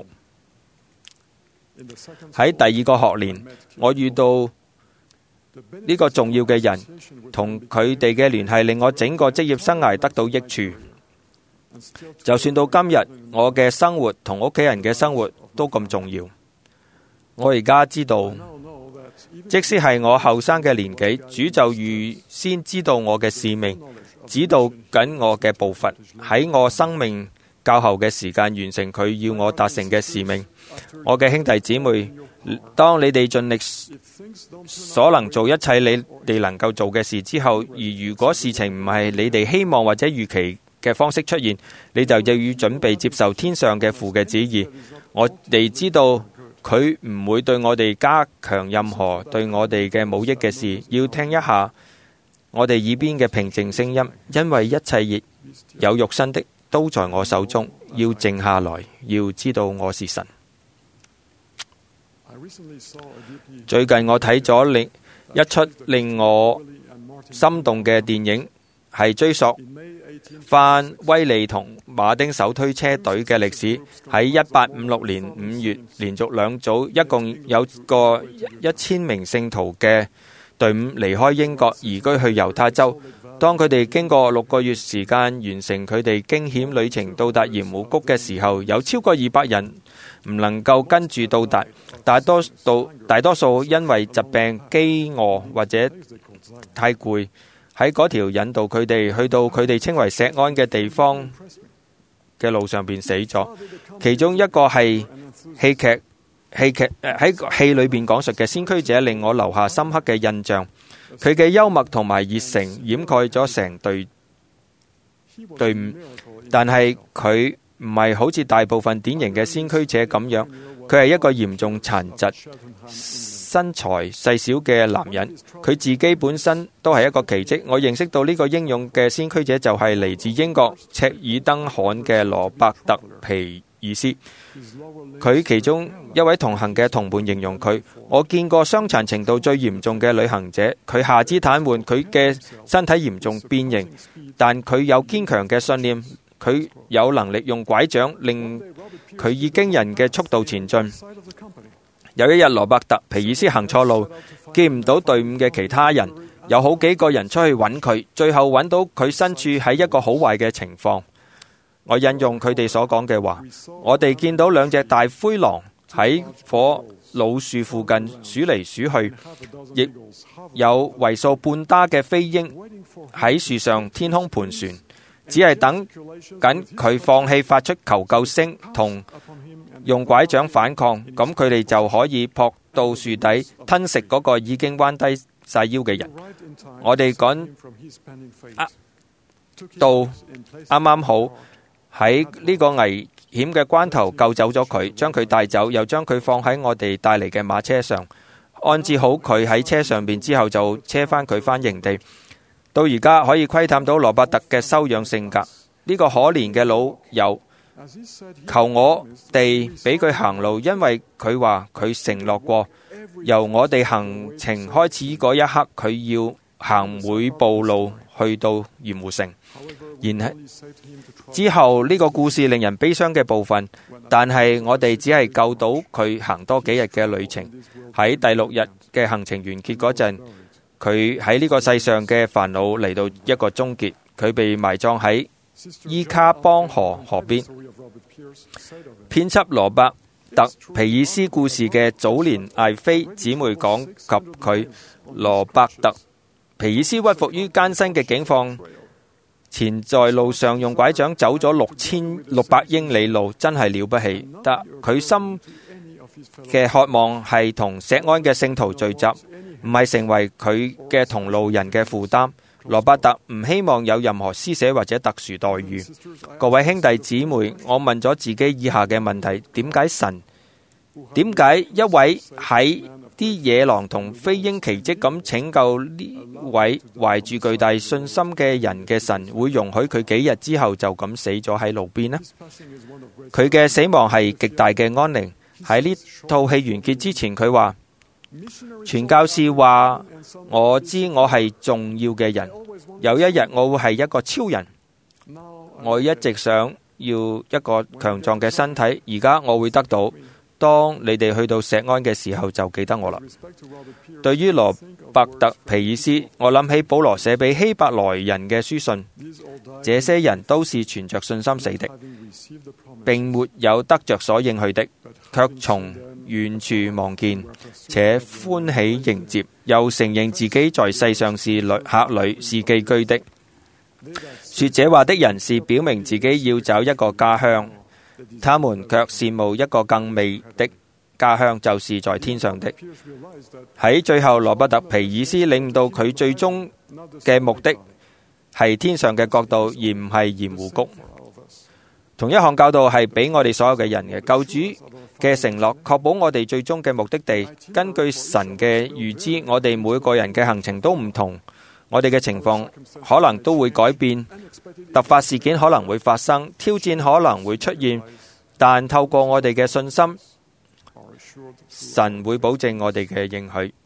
喺第二個學年，我遇到呢個重要嘅人，同佢哋嘅聯繫令我整個職業生涯得到益處。就算到今日，我嘅生活同屋企人嘅生活都咁重要。我而家知道，即使係我後生嘅年紀，主就預先知道我嘅使命，指導緊我嘅步伐，喺我生命較後嘅時間完成佢要我達成嘅使命。我嘅兄弟姊妹，當你哋盡力所能做一切你哋能夠做嘅事之後，而如果事情唔係你哋希望或者預期嘅方式出現，你就要準備接受天上嘅父嘅旨意。我哋知道佢唔會對我哋加強任何對我哋嘅冇益嘅事。要聽一下我哋耳邊嘅平靜聲音，因為一切有肉身的都在我手中。要靜下來，要知道我是神。最近我睇咗另一出令我心動嘅電影，係追溯翻威利同馬丁手推車隊嘅歷史。喺一八五六年五月，連續兩組一共有個一千名聖徒嘅隊伍離開英國，移居去猶他州。當佢哋經過六個月時間完成佢哋驚險旅程，到達鹽湖谷嘅時候，有超過二百人唔能夠跟住到達，大多數大多數因為疾病、飢餓或者太攰，喺嗰條引導佢哋去到佢哋稱為錫安嘅地方嘅路上邊死咗。其中一個係戲劇戲劇喺戲裏邊講述嘅先驅者，令我留下深刻嘅印象。佢嘅幽默同埋熱誠掩蓋咗成隊隊伍，但係佢唔係好似大部分典型嘅先驅者咁樣，佢係一個嚴重殘疾、身材細小嘅男人。佢自己本身都係一個奇蹟。我認識到呢個英勇嘅先驅者就係嚟自英國赤爾登罕嘅羅伯特皮爾斯。佢其中一位同行嘅同伴形容佢：我見過傷殘程度最嚴重嘅旅行者，佢下肢癱瘓，佢嘅身體嚴重變形，但佢有堅強嘅信念，佢有能力用拐杖令佢以驚人嘅速度前進。有一日，羅伯特皮爾斯行錯路，見唔到隊伍嘅其他人，有好幾個人出去揾佢，最後揾到佢身處喺一個好壞嘅情況。我引用佢哋所講嘅話：我哋見到兩隻大灰狼喺棵老樹附近數嚟數去，亦有為數半打嘅飛鷹喺樹上天空盤旋，只係等緊佢放棄發出求救聲同用拐杖反抗，咁佢哋就可以撲到樹底吞食嗰個已經彎低晒腰嘅人。我哋趕到啱啱好喺呢個危險嘅關頭救走咗佢，將佢帶走，又將佢放喺我哋帶嚟嘅馬車上，安置好佢喺車上邊之後，就車翻佢翻營地。到而家可以窺探到羅伯特嘅修養性格。呢個可憐嘅老友求我哋俾佢行路，因為佢話佢承諾過，由我哋行程開始嗰一刻，佢要行每步路去到鹽湖城。然之後呢個故事令人悲傷嘅部分，但係我哋只係救到佢行多幾日嘅旅程。喺第六日嘅行程完結嗰陣，佢喺呢個世上嘅煩惱嚟到一個終結。佢被埋葬喺伊卡邦河河邊。編輯羅伯特皮爾斯故事嘅早年艾菲姊妹講及佢：羅伯特皮爾斯屈服於艱辛嘅境況，前在路上用拐杖走咗六千六百英里路，真係了不起。但佢心嘅渴望係同錫安嘅聖徒聚集，唔係成為佢嘅同路人嘅負擔。羅伯特唔希望有任何施捨或者特殊待遇。各位兄弟姊妹，我問咗自己以下嘅問題：點解神？點解一位喺啲野狼同飛鷹奇蹟咁拯救呢位懷住巨大信心嘅人嘅神，會容許佢幾日之後就咁死咗喺路邊呢？佢嘅死亡係極大嘅安寧， 喺呢套戲完結之前，佢話傳教士話我知我係重要嘅人，有一日我會係一個超人。我一直想要一個強壯嘅身體，而家我會得到。當你哋去到錫安嘅時候，就記得我啦。對於羅伯特皮爾斯，我諗起保羅寫俾希伯來人嘅書信，這些人都是存着信心死的，並沒有得着所應許的，卻從遠處望見，且歡喜迎接，又承認自己在世上是旅客旅，是寄居的。說這話的人是表明自己要找一個家鄉，他們卻羨慕一個更美的家鄉，就是在天上的。喺最後，羅伯特皮爾斯領悟到佢最終嘅目的係天上嘅國度，而唔係鹽湖谷。同一項教導係俾我哋所有嘅人嘅。救主嘅承諾確保我哋最終嘅目的地。根據神嘅預知，我哋每個人嘅行程都唔同，我哋嘅情況可能都會改變，突發事件可能會發生，挑戰可能會出現，但透過我哋嘅信心，神會保證我哋嘅應許。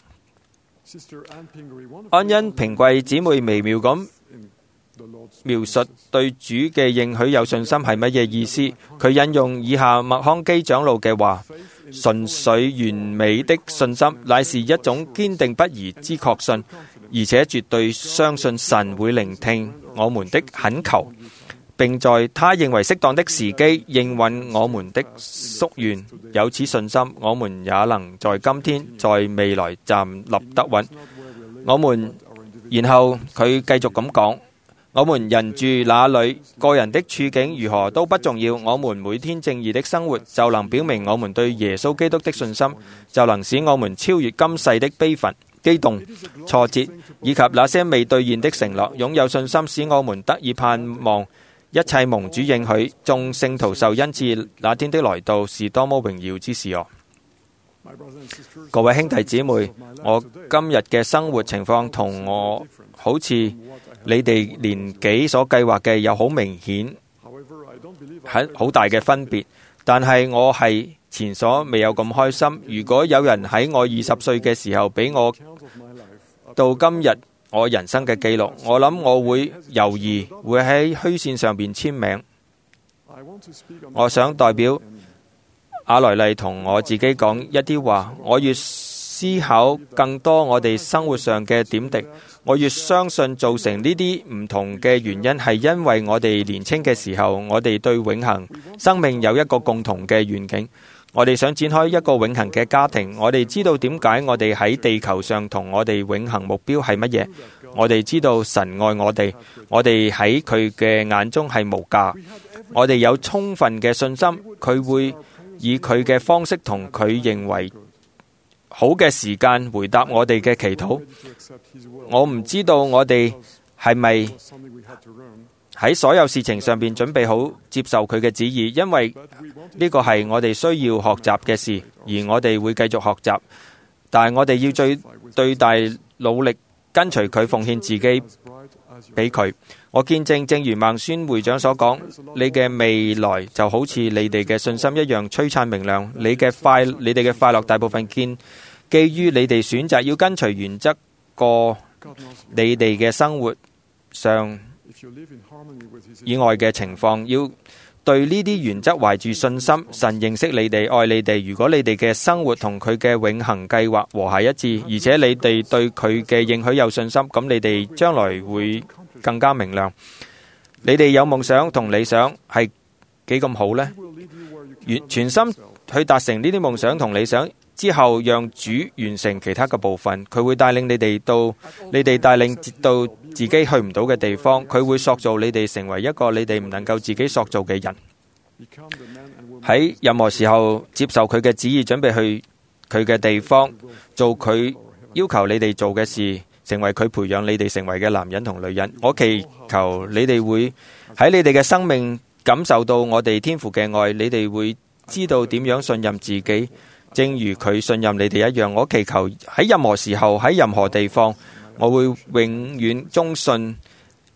安恩平貴姊妹微妙咁描述對主嘅應許有信心係乜嘢意思。佢引用以下麥康基長老嘅話：純粹完美的信心乃是一種堅定不移之確信，而且絕對相信神會聆聽我們的懇求，並在他認為適當的時機應允我們的夙願。有此信心，我們也能在今天、在未來站立得穩。我們然後佢繼續咁講：我們人住哪裏，個人的處境如何都不重要。我們每天正義的生活就能表明我們對耶穌基督的信心，就能使我們超越今世的悲憤、激動、挫折，以及那些未兌現的承諾。擁有信心，使我們得以盼望一切蒙主應許，眾聖徒受恩賜，那天的來到是多麼榮耀之事哦！各位兄弟姊妹，我今日嘅生活情況同我好似你哋年紀所計劃嘅有好明顯很好大嘅分別，但係我係前所未有咁開心。如果有人喺我二十歲嘅時候俾我到今日我人生嘅記錄，我諗我會猶豫，會喺虛線上邊簽名。我想代表阿萊麗同我自己講一啲話，我越思考更多我哋生活上嘅點滴，我越相信造成呢啲唔同嘅原因係因為我哋年輕嘅時候，我哋對永恆生命有一個共同嘅願景，我哋想展開一個永恆嘅家庭，我哋知道點解我哋喺地球上同我哋永恆目標係乜嘢，我哋知道神愛我哋，我哋喺佢嘅眼中係無價，我哋有充分嘅信心，佢會以佢嘅方式同佢認為好嘅時間回答我哋嘅祈禱。我唔知道我哋係咪喺所有事情上邊準備好接受佢嘅旨意，因為呢個係我哋需要學習嘅事，而我哋會繼續學習。但係我哋要最最大努力跟隨佢，奉獻自己俾佢。我見證，正如孟孫會長所講，你嘅未來就好似你哋嘅信心一樣璀璨明亮。你嘅快，你哋嘅快樂大部分建基於你哋選擇要跟隨原則過你哋嘅生活上以外嘅情況，要對呢啲原則懷住信心。神認識你哋，愛你哋。如果你哋嘅生活同佢嘅永恆計劃和諧一致，而且你哋對佢嘅應許有信心，咁你哋將來會更加明亮。你哋有夢想同理想係幾咁好呢？全心去達成呢啲夢想同理想之後，讓主完成其他嘅部分。佢會帶領你哋到你哋帶領到自己去唔到嘅地方。佢會塑造你哋成為一個你哋唔能夠自己塑造嘅人。喺任何時候接受佢嘅旨意，準備去佢嘅地方，做佢要求你哋做嘅事，成為佢培養你哋成為嘅男人同女人。我祈求你哋會喺你哋嘅生命感受到我哋天父嘅愛，你哋會知道點樣信任自己，正如佢信任你哋一樣。我祈求喺任何時候，喺任何地方，我會永遠忠信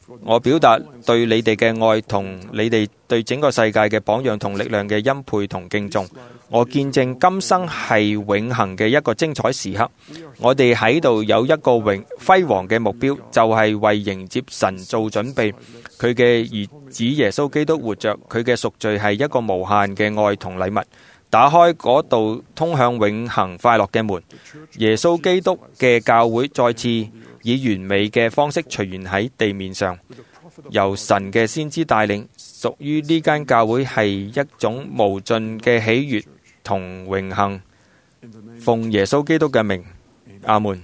我表達對你哋嘅愛同你哋對整個世界嘅榜樣同力量嘅欽佩同敬重。我見證今生係永恆嘅一個精彩時刻。我哋喺度有一個榮輝煌嘅目標，就係為迎接神做準備。佢嘅兒子耶穌基督活着，佢嘅贖罪係一個無限嘅愛同禮物，打開嗰道通向永恆快樂嘅門。耶穌基督嘅教會再次以完美嘅方式隨緣喺地面上，由神嘅先知帶領。屬於呢間教會係一種無盡嘅喜悅同榮幸。奉耶穌基督嘅名，阿門。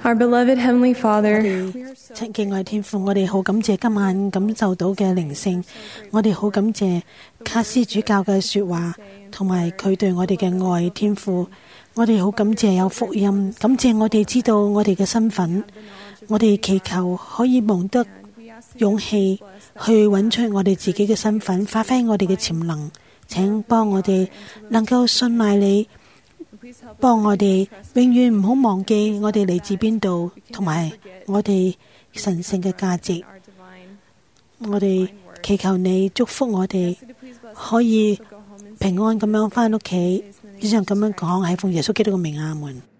Our beloved Heavenly Father, 親敬愛天父，我哋好感謝今晚感受到嘅靈性，我哋好感謝卡斯主教嘅說話，同埋佢對我哋嘅愛。天父，我哋好感謝有福音，感謝我哋知道我哋嘅身份，我哋祈求可以蒙得勇氣去揾出我哋自己嘅身份，發揮我哋嘅潛能。請幫我哋能夠信賴你，幫我哋永遠唔好忘記我哋嚟自邊度，同埋我哋神聖嘅價值。我哋祈求你祝福我哋可以平安咁樣返屋企，以上咁樣講，係奉耶穌基督嘅名，阿門。